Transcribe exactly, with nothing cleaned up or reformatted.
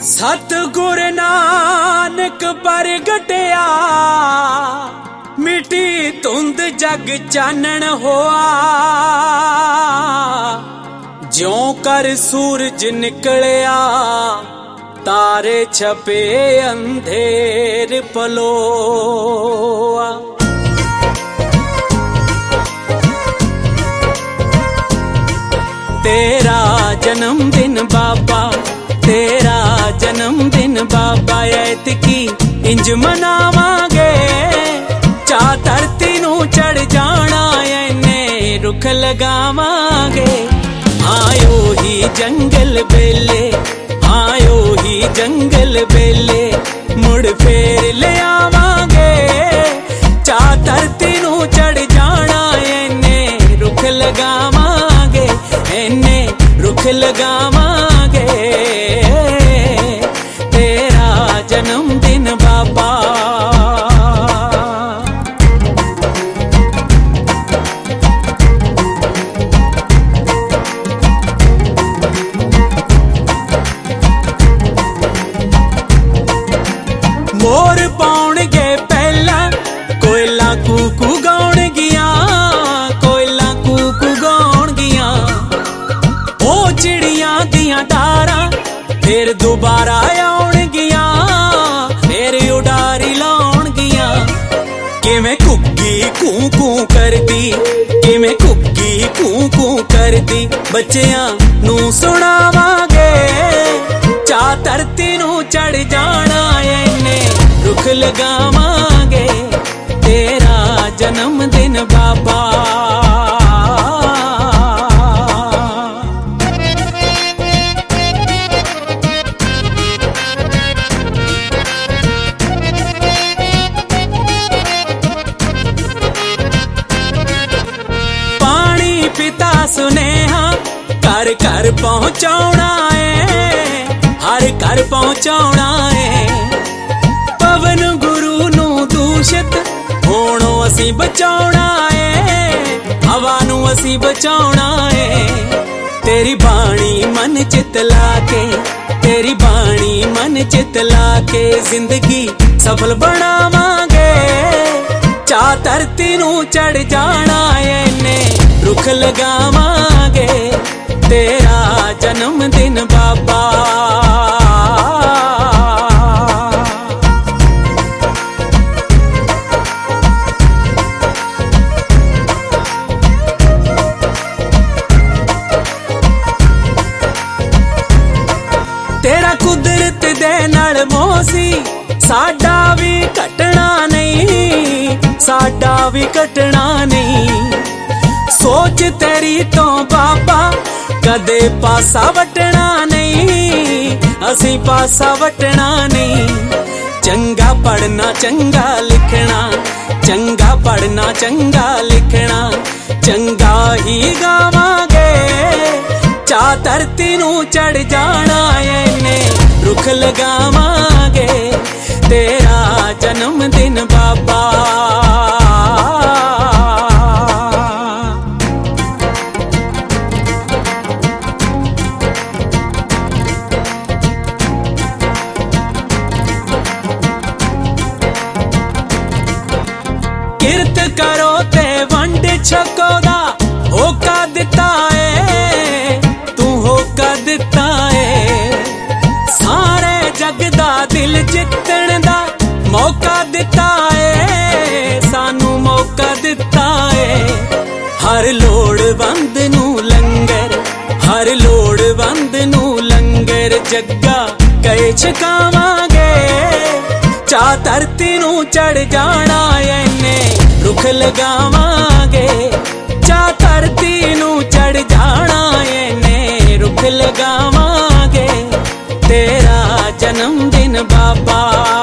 सतगुर नानक प्रगटिया मिटी धुंद जग चानन होआ। ज्यों कर सूरज निकलिया तारे छपे अंधेर पलोआ। तेरा जन्मदिन बाबा, तेरा जन्मदिन बाबा, ऐतकी इंज मनावांगे। चा धरती नू चढ़ जाना एने रुख लगावांगे। आयो ही जंगल बेले, आयो ही जंगल बेले, मुड़ फेर ले आवांगे। चा धरती नू चढ़ जाना एने रुख लगावांगे, एने रुख लगावांगे। तेरा जन्मदिन बाबा, मोर पाउणगे पहला कोयला कूकू गाउण गिया, कोयला कूकू गाउण गिया। ओ चिड़ियां दियां तारा फिर दोबारा आउण गिया, फिर उडारी लाउण गिया। किवें कुक्की कू कू करदी, किवें कुक्की कू कू करदी, बच्चियां नू सुणावांगे। चा धरती नू चढ़ जाना एने रुख लगावांगे। तेरा जन्मदिन बाबा, पानी पिता सुनेहा घर घर पहुंचाउणा है, हर घर पहुंचाउणा है। पवन गुरु नू दूषित होणों असी बचाउणा है, हवा नू असी बचाउणा है। तेरी बाणी मन चित लाके, तेरी बाणी मन चित लाके, जिंदगी सफल बनावांगे। चा धरती नू चढ़ जाना एने रुख लगावांगे। तेरा जन्मदिन बाबा, तेरा कुदरत दे नाल मोसी, साडा भी कटना नहीं, साडा भी कटना नहीं। सोच तेरी तो बाबा कदे पासा वटना नहीं, असी पासा वटना नहीं। चंगा पढ़ना चंगा लिखना, चंगा पढ़ना चंगा लिखना, चंगा ही गावांगे। चा धरती नू चढ़ जाना एने रुख लगावांगे। तेरा जन्मदिन बाबा, किरत करो ते वंड छको दा होका दिता है, तू होका दिता है। सारे जग दा दिल जितण दा मौका दिता है, सानू मौका दिता है। हर लोड़वंद नू लंगर, हर लोड़वंद नू लंगर, जग्गा कई छकावांगे। चा धरती नू चढ़ जाना एने रुख लगावांगे। चा धरती नू चढ़ जाना एने रुख लगावांगे। तेरा जन्मदिन बाबा।